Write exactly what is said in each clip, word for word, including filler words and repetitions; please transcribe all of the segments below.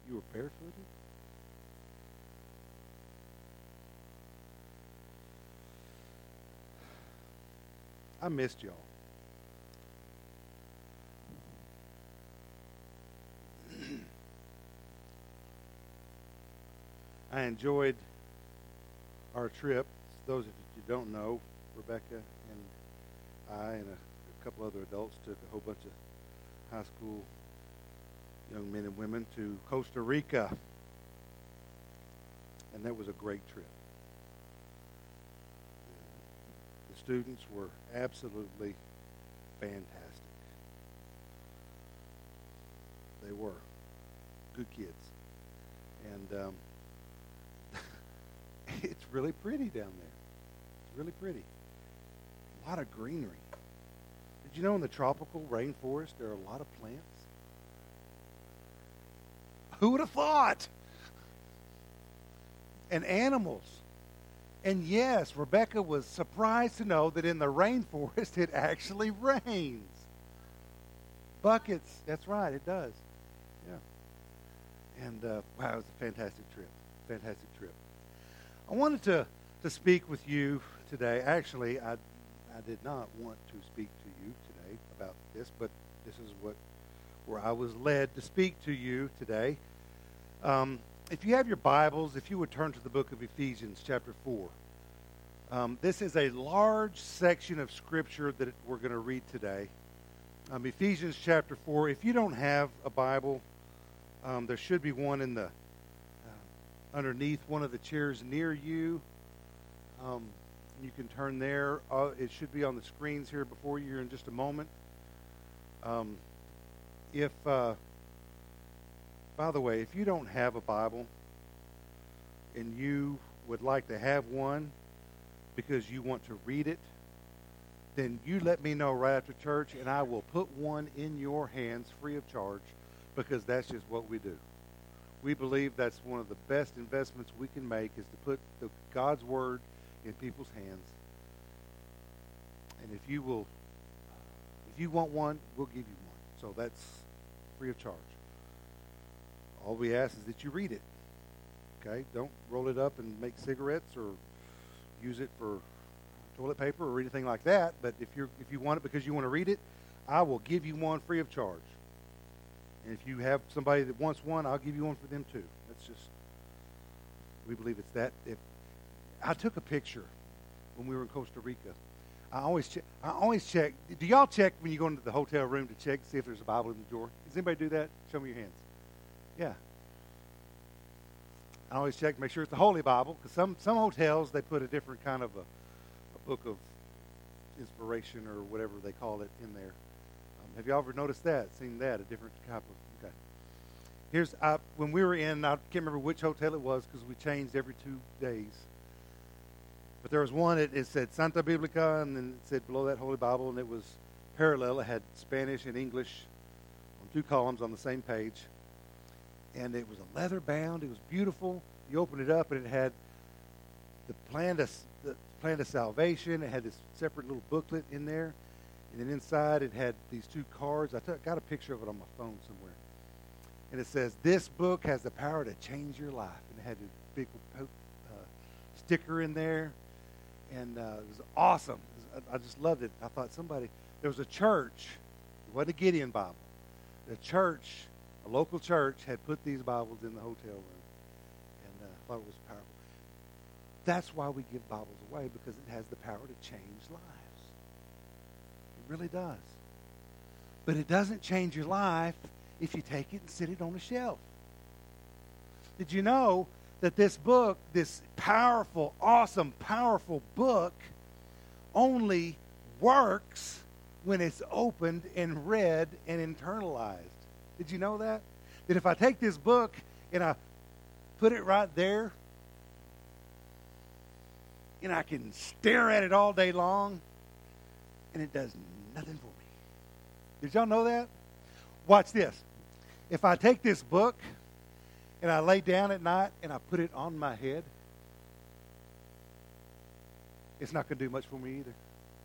You were barefooted? I missed y'all. I enjoyed our trip. Those of you who don't know, Rebecca and I and a, a couple other adults took a whole bunch of high school young men and women to Costa Rica. And that was a great trip. The students were absolutely fantastic. They were good kids. And um, it's really pretty down there. It's really pretty. A lot of greenery. Did you know in the tropical rainforest there are a lot of plants? Who would have thought? And animals. And yes, Rebecca was surprised to know that in the rainforest it actually rains. Buckets. That's right, it does. Yeah. And uh, wow, it was a fantastic trip. Fantastic trip. I wanted to, to speak with you today. Actually, I, I did not want to speak to you today about this, but this is what where I was led to speak to you today. Um, if you have your Bibles, if you would turn to the book of Ephesians chapter four. Um, this is a large section of Scripture that we're going to read today. Um, Ephesians chapter four. If you don't have a Bible, um, there should be one in the uh, underneath one of the chairs near you. Um, you can turn there. Uh, it should be on the screens here before you in just a moment. Um, if, uh, by the way, if you don't have a Bible and you would like to have one because you want to read it, then you let me know right after church, and I will put one in your hands free of charge, because that's just what we do. We believe that's one of the best investments we can make is to put the, God's Word in people's hands. And if you will, if you want one, we'll give you one. So that's free of charge. All we ask is that you read it. Okay? Don't roll it up and make cigarettes or use it for toilet paper or anything like that. But if you're if you want it because you want to read it, I will give you one free of charge. And if you have somebody that wants one, I'll give you one for them too. That's just, we believe it's that. If I took a picture when we were in Costa Rica. I always check. I always check. Do y'all check when you go into the hotel room to check to see if there's a Bible in the drawer? Does anybody do that? Show me your hands. Yeah. I always check to make sure it's the Holy Bible, because some, some hotels, they put a different kind of a, a book of inspiration or whatever they call it in there. Um, have you ever noticed that, seen that, a different type of, okay. Here's, I, when we were in, I can't remember which hotel it was because we changed every two days. But there was one, it, it said Santa Biblica, and then it said below that Holy Bible, and it was parallel. It had Spanish and English on two columns on the same page. And it was a leather bound. It was beautiful. You opened it up, and it had the plan of, the plan of salvation. It had this separate little booklet in there. And then inside, it had these two cards. I took, got a picture of it on my phone somewhere. And it says, "This book has the power to change your life." And it had this big uh, sticker in there. And uh, it was awesome. It was, I, I just loved it. I thought somebody, there was a church. It wasn't a Gideon Bible. The church, a local church, had put these Bibles in the hotel room. And uh, I thought it was powerful. That's why we give Bibles away, because it has the power to change lives. It really does. But it doesn't change your life if you take it and sit it on a shelf. Did you know that this book, this powerful, awesome, powerful book, only works when it's opened and read and internalized? Did you know that? That if I take this book and I put it right there, and I can stare at it all day long, and it does nothing for me. Did y'all know that? Watch this. If I take this book and I lay down at night and I put it on my head, it's not going to do much for me either.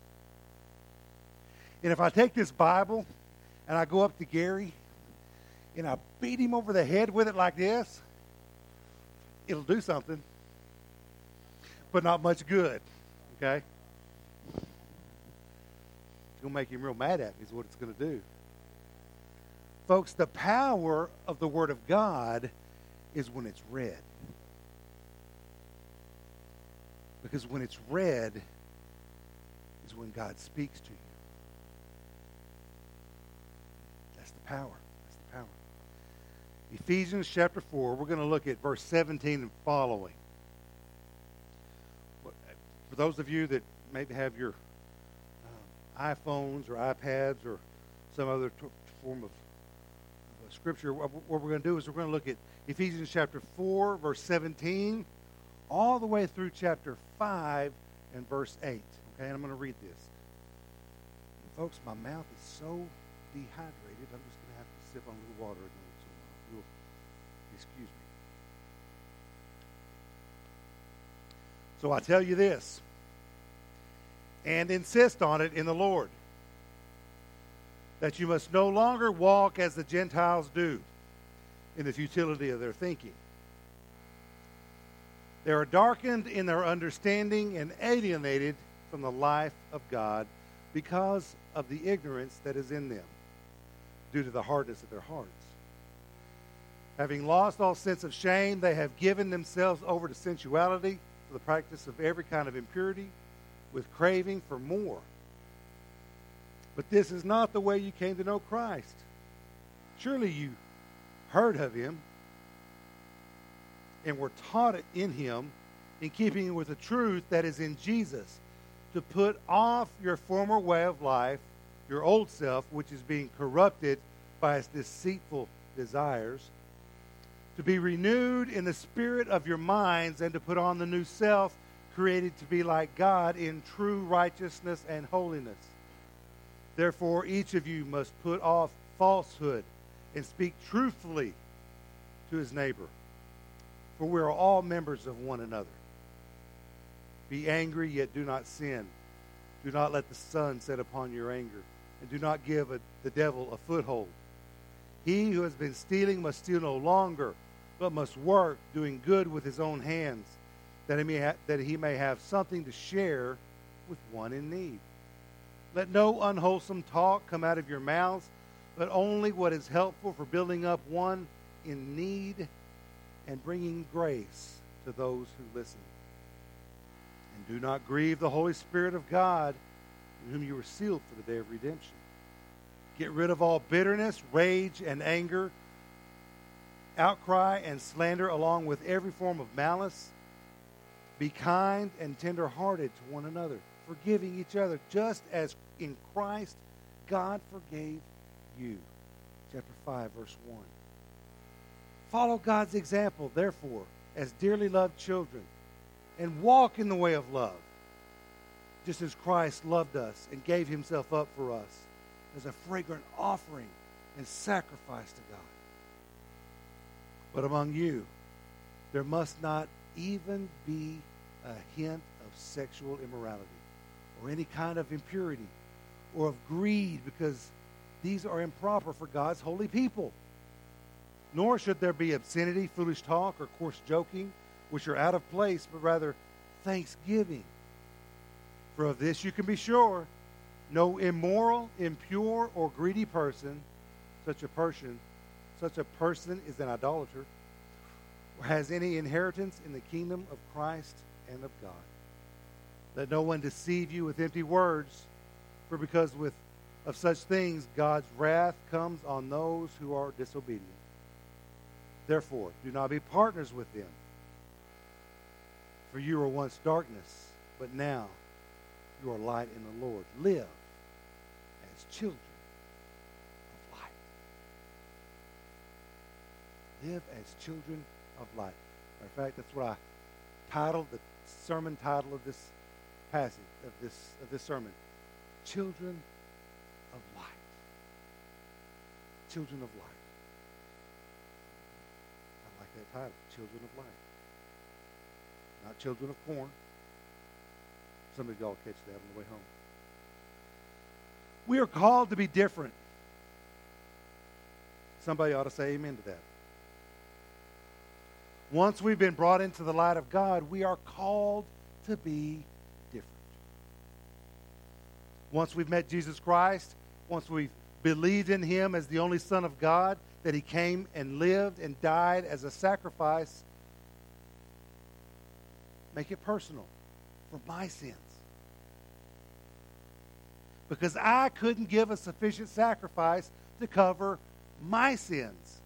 And if I take this Bible and I go up to Gary and I beat him over the head with it like this, it'll do something, but not much good, okay? It's going to make him real mad at me is what it's going to do. Folks, the power of the Word of God is when it's read. Because when it's read is when God speaks to you. That's the power. That's the power. Ephesians chapter four, we're going to look at verse seventeen and following. For those of you that maybe have your um, iPhones or iPads or some other t- form of, of scripture, what we're going to do is we're going to look at Ephesians chapter four, verse seventeen, all the way through chapter five and verse eight. Okay, and I'm going to read this. And folks, my mouth is so dehydrated, I'm just going to have to sip on a little water every once in a while. You'll excuse me. So I tell you this, and insist on it in the Lord, that you must no longer walk as the Gentiles do, in the futility of their thinking. They are darkened in their understanding and alienated from the life of God because of the ignorance that is in them, due to the hardness of their hearts. Having lost all sense of shame, they have given themselves over to sensuality, for the practice of every kind of impurity, with craving for more. But this is not the way you came to know Christ. Surely you heard of him and were taught it in him, in keeping with the truth that is in Jesus, to put off your former way of life, your old self, which is being corrupted by its deceitful desires, to be renewed in the spirit of your minds, and to put on the new self, created to be like God in true righteousness and holiness. Therefore, each of you must put off falsehood and speak truthfully to his neighbor, for we are all members of one another. Be angry, yet do not sin. Do not let the sun set upon your anger, and do not give a, the devil a foothold. He who has been stealing must steal no longer, but must work, doing good with his own hands, that he may, ha- that he may have something to share with one in need. Let no unwholesome talk come out of your mouths, but only what is helpful for building up one in need and bringing grace to those who listen. And do not grieve the Holy Spirit of God, in whom you were sealed for the day of redemption. Get rid of all bitterness, rage, and anger, outcry and slander, along with every form of malice. Be kind and tender-hearted to one another, forgiving each other, just as in Christ God forgave you. Chapter five, verse one. Follow God's example, therefore, as dearly loved children, and walk in the way of love, just as Christ loved us and gave himself up for us as a fragrant offering and sacrifice to God. But among you, there must not even be a hint of sexual immorality, or any kind of impurity, or of greed, because these are improper for God's holy people. Nor should there be obscenity, foolish talk, or coarse joking, which are out of place, but rather thanksgiving. For of this you can be sure, no immoral, impure, or greedy person, such a person, such a person is an idolater, or has any inheritance in the kingdom of Christ and of God. Let no one deceive you with empty words, for because with of such things God's wrath comes on those who are disobedient. Therefore, do not be partners with them. For you were once darkness, but now you are light in the Lord. Live as children of light. Live as children of light. Matter of fact, that's what I titled the sermon title of this passage, of this of this sermon. Children of light. Children of light. I like that title, Children of Light. Not children of corn. Some of y'all catch that on the way home. We are called to be different. Somebody ought to say amen to that. Once we've been brought into the light of God, we are called to be different. Once we've met Jesus Christ, once we've believed in him as the only Son of God, that he came and lived and died as a sacrifice, make it personal for my sins. Because I couldn't give a sufficient sacrifice to cover my sins.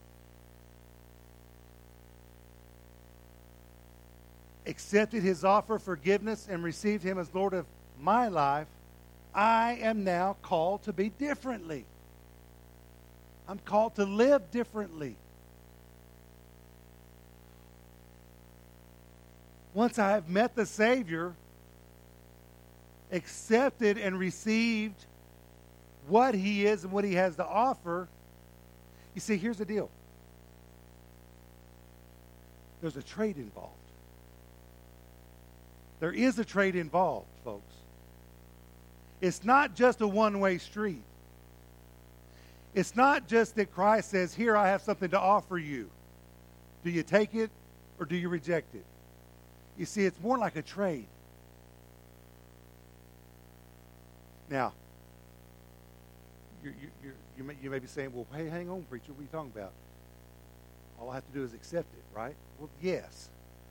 Accepted his offer of forgiveness and received him as Lord of my life, I am now called to be differently. I'm called to live differently. Once I have met the Savior, accepted and received what he is and what he has to offer, you see, here's the deal. There's a trade involved. There is a trade involved, folks. It's not just a one-way street. It's not just that Christ says, here, I have something to offer you. Do you take it or do you reject it? You see, it's more like a trade. Now, you, you, you, you, may, you may be saying, well, hey, hang on, preacher, what are you talking about? All I have to do is accept it, right? Well, yes.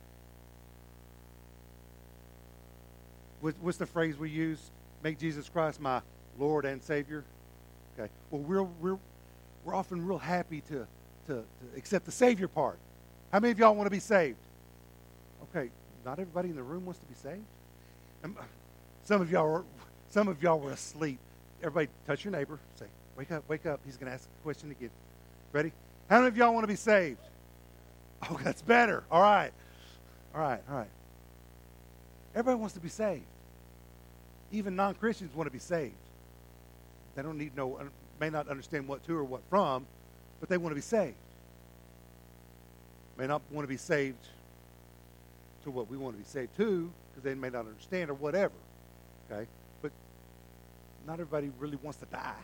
What's the phrase we use? Make Jesus Christ my Lord and Savior. Okay. Well, we're we're we're often real happy to, to to accept the Savior part. How many of y'all want to be saved? Okay. Not everybody in the room wants to be saved. Um, some of y'all were some of y'all were asleep. Everybody, touch your neighbor. Say, wake up, wake up. He's going to ask the question again. Ready? How many of y'all want to be saved? Oh, that's better. All right. All right. All right. Everybody wants to be saved. Even non-Christians want to be saved. They don't need no, may not understand what to or what from, but they want to be saved. May not want to be saved to what we want to be saved to, because they may not understand or whatever. Okay? But not everybody really wants to die.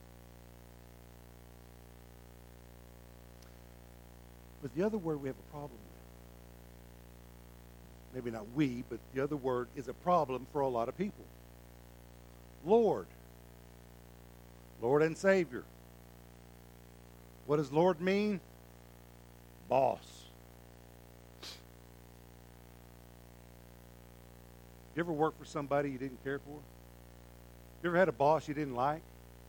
But the other word we have a problem with, maybe not we, but the other word is a problem for a lot of people. Lord. Lord and Savior. What does Lord mean? Boss. You ever worked for somebody you didn't care for? You ever had a boss you didn't like?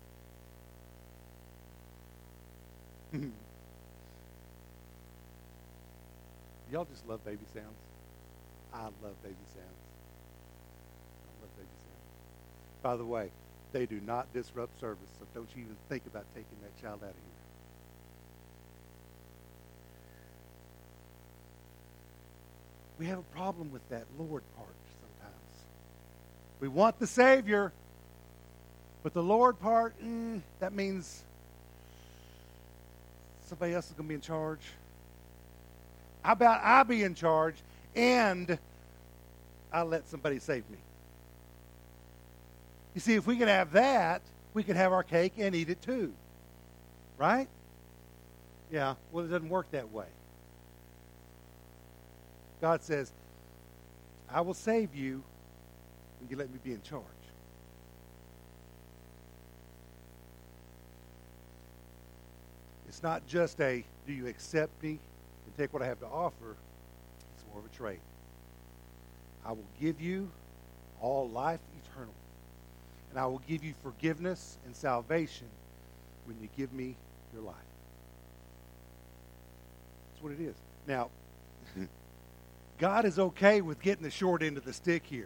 Y'all just love baby sounds? I love baby sounds. I love baby sounds. By the way, they do not disrupt service, so don't you even think about taking that child out of here. We have a problem with that Lord part sometimes. We want the Savior, but the Lord part, mm, that means somebody else is going to be in charge. How about I be in charge and I let somebody save me? You see, if we could have that, we could have our cake and eat it too. Right? Yeah, well, it doesn't work that way. God says, I will save you when you let me be in charge. It's not just a, do you accept me and take what I have to offer? It's more of a trade. I will give you all life eternal. And I will give you forgiveness and salvation when you give me your life. That's what it is. Now, God is okay with getting the short end of the stick here.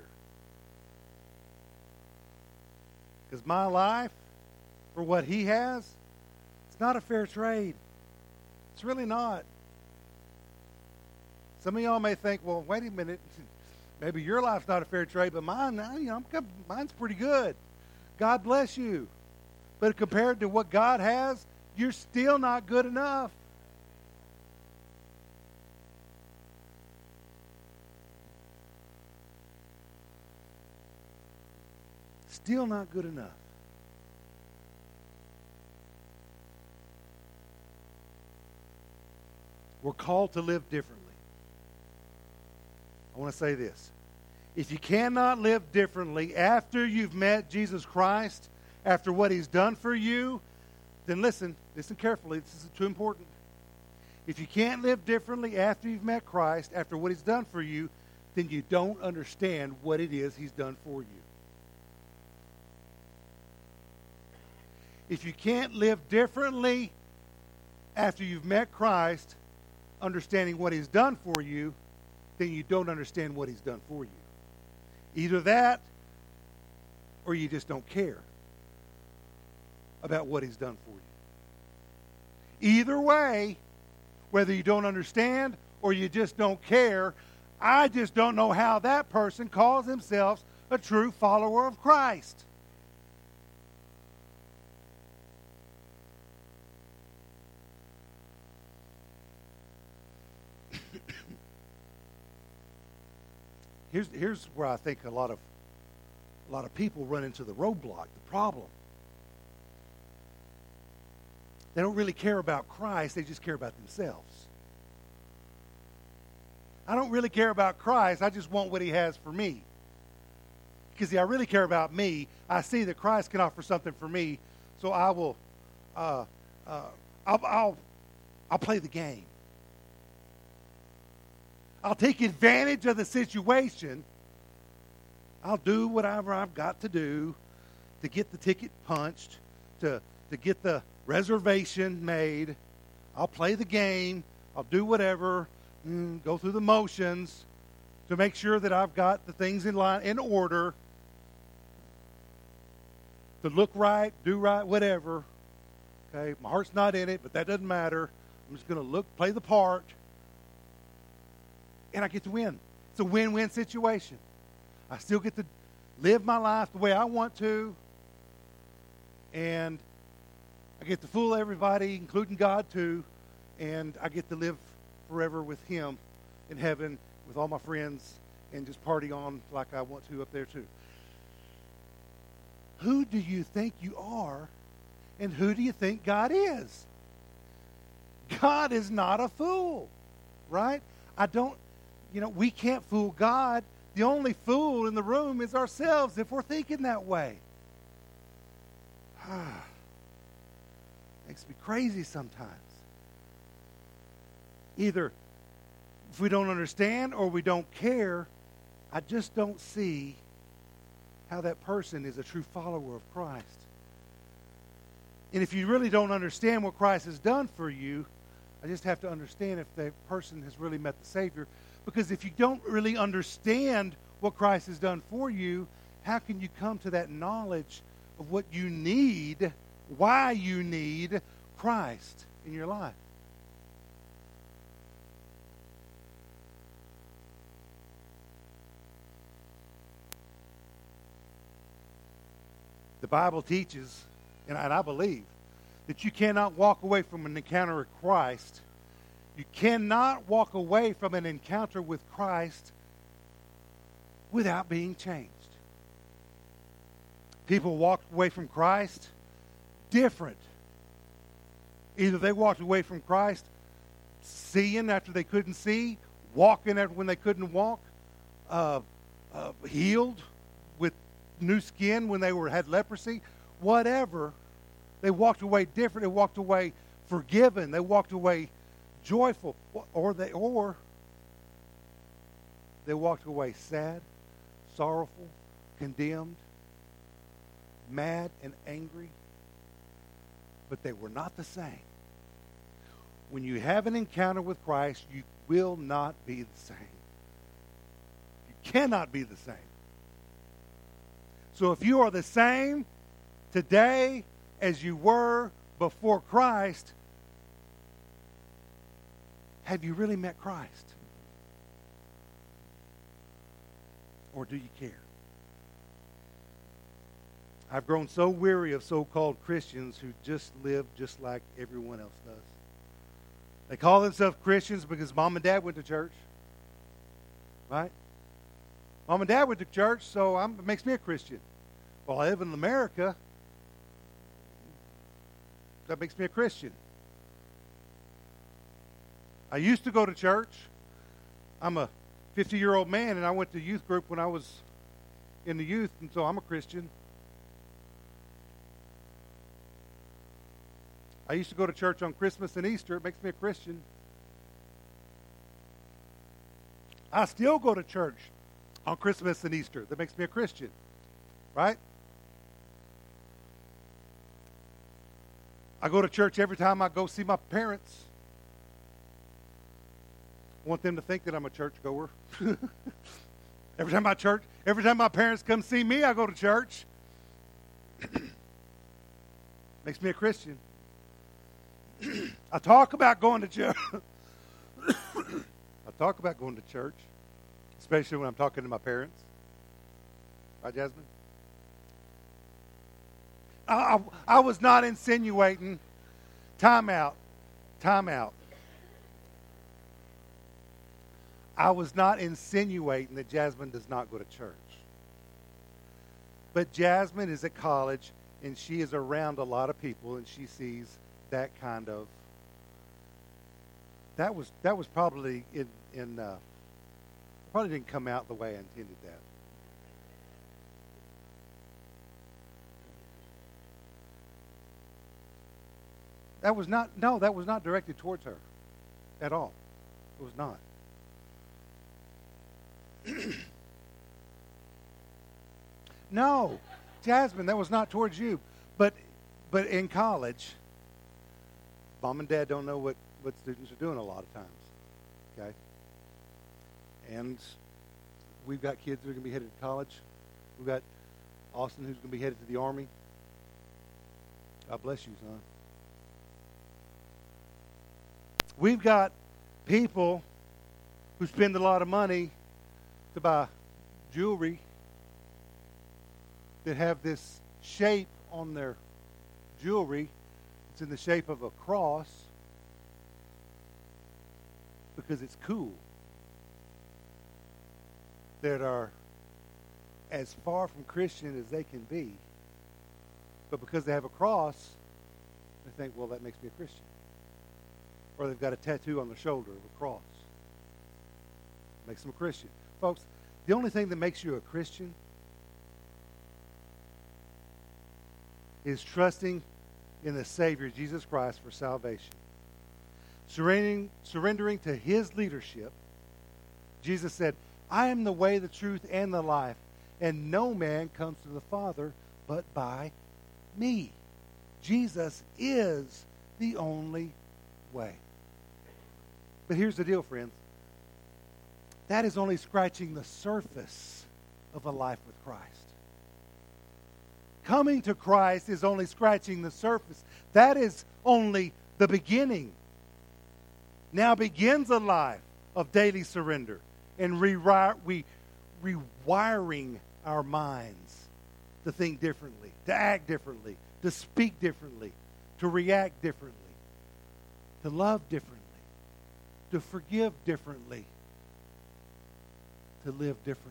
Because my life, for what he has, it's not a fair trade. It's really not. Some of y'all may think, well, wait a minute. Maybe your life's not a fair trade, but mine, you know, mine's pretty good. God bless you. But compared to what God has, you're still not good enough. Still not good enough. We're called to live differently. I want to say this. If you cannot live differently after you've met Jesus Christ, after what He's done for you, then listen, listen carefully. This is too important. If you can't live differently after you've met Christ, after what He's done for you, then you don't understand what it is He's done for you. If you can't live differently after you've met Christ, understanding what He's done for you, then you don't understand what He's done for you. Either that, or you just don't care about what He's done for you. Either way, whether you don't understand or you just don't care, I just don't know how that person calls himself a true follower of Christ. Here's, here's where I think a lot of a lot of people run into the roadblock, the problem. They don't really care about Christ, they just care about themselves. I don't really care about Christ, I just want what He has for me. Because see, I really care about me. I see that Christ can offer something for me, so I will, uh, uh, I'll, I'll, I'll play the game. I'll take advantage of the situation. I'll do whatever I've got to do to get the ticket punched, to, to get the reservation made. I'll play the game. I'll do whatever, mm, go through the motions to make sure that I've got the things in line, in order, to look right, do right, whatever. Okay, my heart's not in it, but that doesn't matter. I'm just going to look, play the part. And I get to win. It's a win-win situation. I still get to live my life the way I want to. And I get to fool everybody, including God too. And I get to live forever with Him in heaven with all my friends and just party on like I want to up there too. Who do you think you are? And who do you think God is? God is not a fool, right? I don't... You know, we can't fool God. The only fool in the room is ourselves if we're thinking that way. Makes me crazy sometimes. Either if we don't understand or we don't care, I just don't see how that person is a true follower of Christ. And if you really don't understand what Christ has done for you, I just have to understand if that person has really met the Savior. Because if you don't really understand what Christ has done for you, how can you come to that knowledge of what you need, why you need Christ in your life? The Bible teaches, and I believe, that you cannot walk away from an encounter with Christ. You cannot walk away from an encounter with Christ without being changed. People walked away from Christ different. Either they walked away from Christ seeing after they couldn't see, walking after when they couldn't walk, uh, uh, healed with new skin when they were had leprosy, whatever. They walked away different. They walked away forgiven. They walked away joyful, or they or they walked away sad, sorrowful, condemned, mad, and angry. But they were not the same. When you have an encounter with Christ, you will not be the same. You cannot be the same. So if you are the same today as you were before Christ, have you really met Christ? Or do you care? I've grown so weary of so-called Christians who just live just like everyone else does. They call themselves Christians because mom and dad went to church. Right? Mom and dad went to church, so I'm, it makes me a Christian. Well, I live in America. That makes me a Christian. I used to go to church. I'm a fifty-year-old man, and I went to youth group when I was in the youth, and so I'm a Christian. I used to go to church on Christmas and Easter. It makes me a Christian. I still go to church on Christmas and Easter. That makes me a Christian. Right? I go to church every time I go see my parents. I want them to think that I'm a churchgoer. every time my church, every time my parents come see me, I go to church. Makes me a Christian. I talk about going to church. I talk about going to church, especially when I'm talking to my parents. Right, Jasmine? I, I, I was not insinuating. Time out. Time out. I was not insinuating that Jasmine does not go to church. But Jasmine is at college, and she is around a lot of people, and she sees that kind of, that was that was probably in, in uh, probably didn't come out the way I intended that. That was not, no, that was not directed towards her at all. It was not. No, Jasmine, that was not towards you. But but in college, mom and dad don't know what, what students are doing a lot of times. Okay? And we've got kids that are going to be headed to college. We've got Austin who's going to be headed to the Army. God bless you, son. We've got people who spend a lot of money to buy jewelry that have this shape on their jewelry. It's in the shape of a cross because it's cool. That are as far from Christian as they can be. But because they have a cross, they think, well, that makes me a Christian. Or they've got a tattoo on their shoulder of a cross. Makes them a Christian. Folks, the only thing that makes you a Christian is trusting in the Savior, Jesus Christ, for salvation. Surrendering, surrendering to His leadership. Jesus said, I am the way, the truth, and the life, and no man comes to the Father but by me. Jesus is the only way. But here's the deal, friends. That is only scratching the surface of a life with Christ. Coming to Christ is only scratching the surface. That is only the beginning. Now begins a life of daily surrender and rewire, we, rewiring our minds to think differently, to act differently, to speak differently, to react differently, to love differently, to forgive differently, to live differently.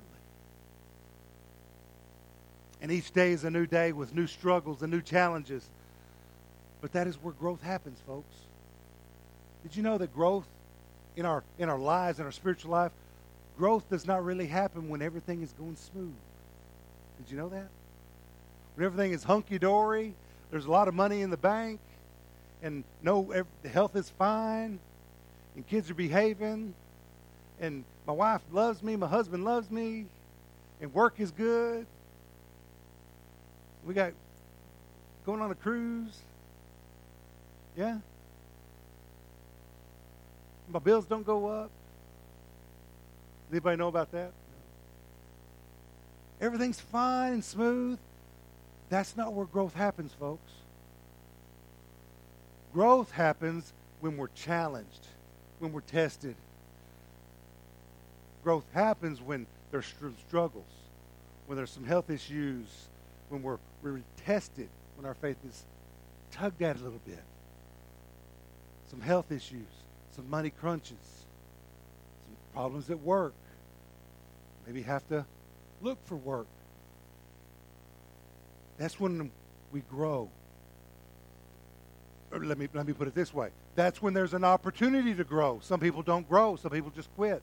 And each day is a new day with new struggles and new challenges. But that is where growth happens, folks. Did you know that growth in our in our lives, in our spiritual life, growth does not really happen when everything is going smooth? Did you know that? When everything is hunky-dory, there's a lot of money in the bank, and no, every, the health is fine, and kids are behaving, and my wife loves me, my husband loves me, and work is good. We got going on a cruise. Yeah? My bills don't go up. Anybody know about that? Everything's fine and smooth. That's not where growth happens, folks. Growth happens when we're challenged, when we're tested. Growth happens when there's struggles, when there's some health issues, when we're, we're tested, when our faith is tugged at a little bit. Some health issues, some money crunches, some problems at work. Maybe have to look for work. That's when we grow. or let me let me put it this way. That's when there's an opportunity to grow. Some people don't grow. Some people just quit.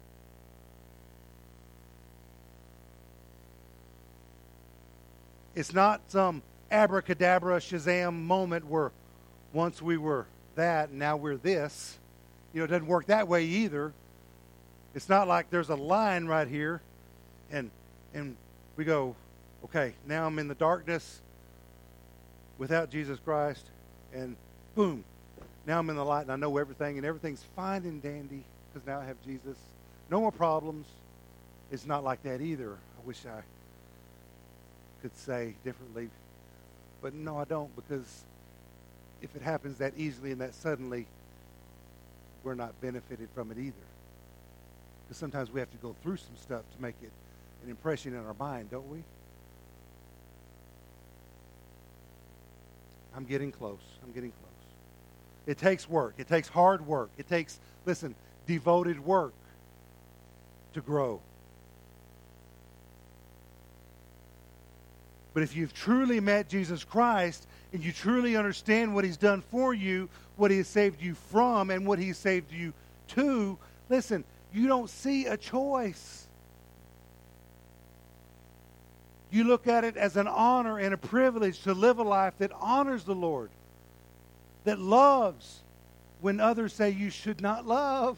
It's not some abracadabra Shazam moment where once we were that and now we're this. You know, it doesn't work that way either. It's not like there's a line right here and and we go, okay, now I'm in the darkness without Jesus Christ, and boom, now I'm in the light and I know everything and everything's fine and dandy because now I have Jesus. No more problems. It's not like that either. I wish I could say differently, but no, I don't, because if it happens that easily and that suddenly, we're not benefited from it either. Because sometimes we have to go through some stuff to make it an impression in our mind, don't we? I'm getting close. I'm getting close. It takes work. It takes hard work. It takes, listen, devoted work to grow. But if you've truly met Jesus Christ and you truly understand what He's done for you, what He has saved you from, and what He has saved you to, listen, you don't see a choice. You look at it as an honor and a privilege to live a life that honors the Lord, that loves when others say you should not love.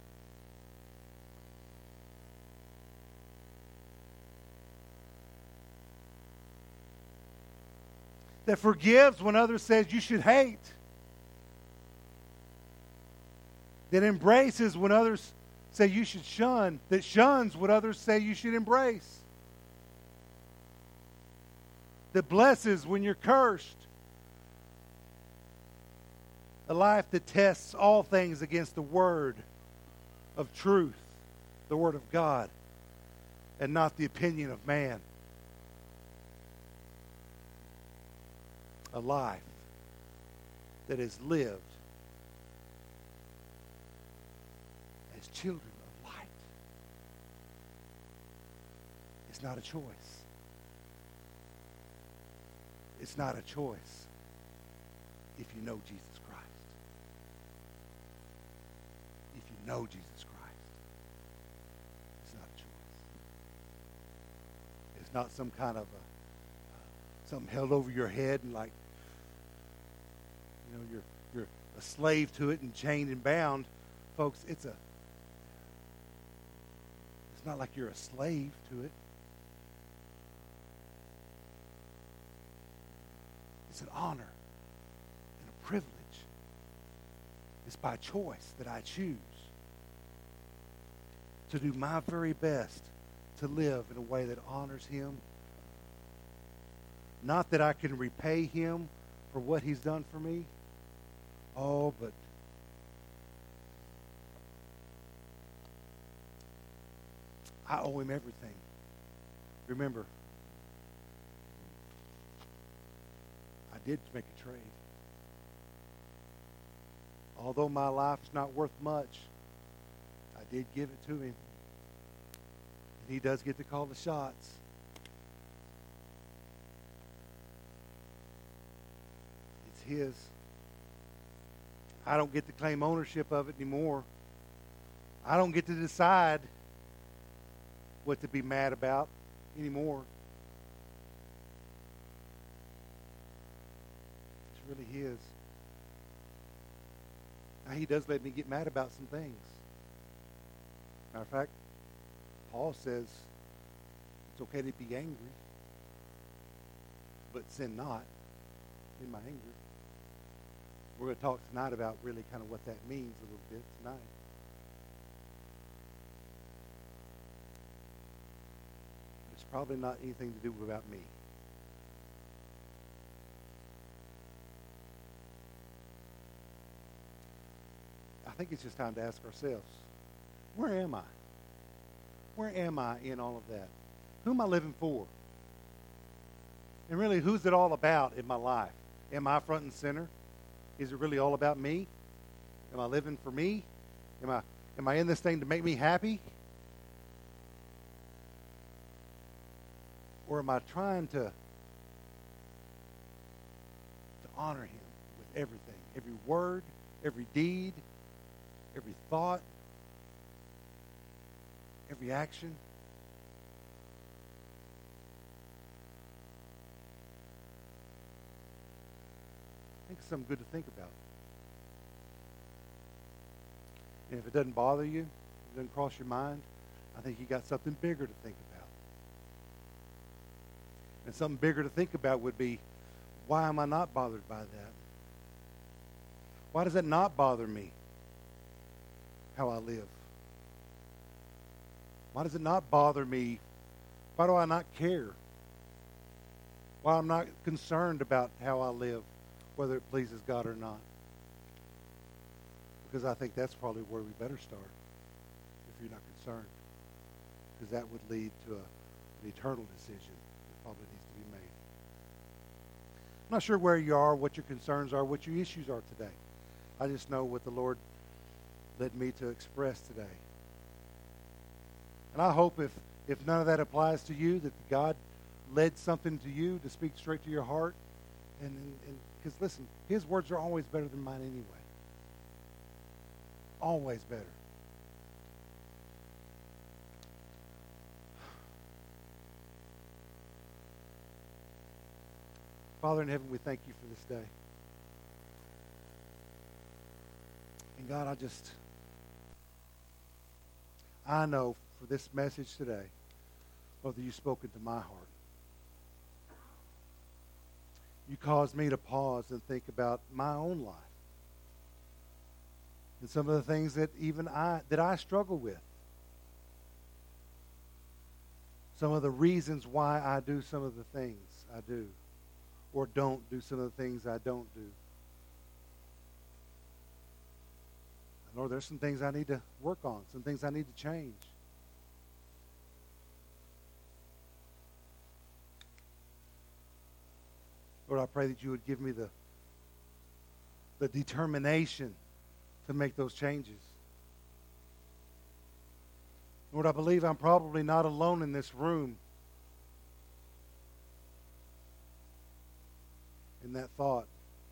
That forgives when others says you should hate. That embraces when others say you should shun. That shuns what others say you should embrace. That blesses when you're cursed. A life that tests all things against the word of truth, the word of God, and not the opinion of man. A life that is lived as children of light. It's not a choice. It's not a choice if you know Jesus Christ. If you know Jesus Christ, it's not a choice. It's not some kind of a something held over your head and like, you know, you're you're a slave to it and chained and bound. Folks, it's a it's not like you're a slave to it. It's an honor and a privilege. It's by choice that I choose to do my very best to live in a way that honors Him. Not that I can repay Him for what He's done for me. Oh, but I owe Him everything. Remember, I did make a trade. Although my life's not worth much, I did give it to Him. And He does get to call the shots. His. I don't get to claim ownership of it anymore. I don't get to decide what to be mad about anymore. It's really His. Now, He does let me get mad about some things. Matter of fact, Paul says it's okay to be angry, but sin not in my anger. We're going to talk tonight about really kind of what that means a little bit tonight. But it's probably not anything to do about me. I think it's just time to ask ourselves, where am I? Where am I in all of that? Who am I living for? And really, who's it all about in my life? Am I front and center? Is it really all about me? Am I living for me? Am I am I in this thing to make me happy? Or am I trying to, to honor Him with everything every word, every deed, every thought, every action. I think it's something good to think about. And if it doesn't bother you, if it doesn't cross your mind, I think you got something bigger to think about. And something bigger to think about would be, why am I not bothered by that? Why does it not bother me how I live? Why does it not bother me? Why do I not care? Why I'm not concerned about how I live, whether it pleases God or not? Because I think that's probably where we better start, if you're not concerned. Because that would lead to a, an eternal decision that probably needs to be made. I'm not sure where you are, what your concerns are, what your issues are today. I just know what the Lord led me to express today. And I hope if, if none of that applies to you, that God led something to you to speak straight to your heart. And because, listen, His words are always better than mine anyway. Always better. Father in heaven, we thank you for this day. And God, I just, I know for this message today, Lord, that you've spoken to my heart. You caused me to pause and think about my own life. And some of the things that even I, that I struggle with. Some of the reasons why I do some of the things I do. Or don't do some of the things I don't do. And Lord, there's some things I need to work on. Some things I need to change. Lord, I pray that you would give me the, the determination to make those changes. Lord, I believe I'm probably not alone in this room in that thought.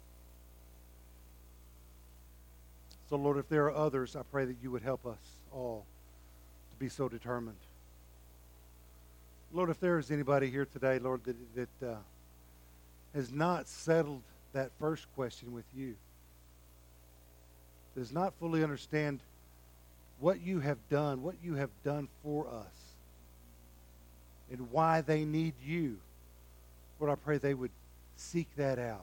So, Lord, if there are others, I pray that you would help us all to be so determined. Lord, if there is anybody here today, Lord, that, that uh, has not settled that first question with you, does not fully understand what you have done, what you have done for us, and why they need you, Lord, I pray they would seek that out.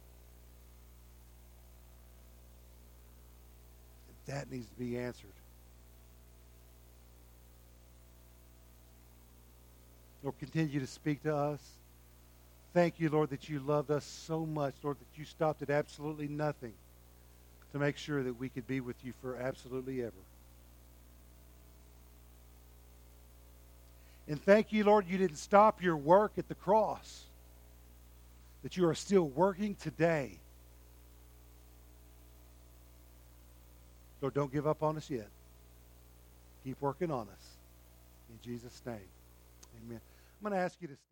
That needs to be answered. Lord, continue to speak to us. Thank you, Lord, that you loved us so much, Lord, that you stopped at absolutely nothing to make sure that we could be with you for absolutely ever. And thank you, Lord, you didn't stop your work at the cross, that you are still working today. Lord, don't give up on us yet. Keep working on us. In Jesus' name, amen. I'm going to ask you to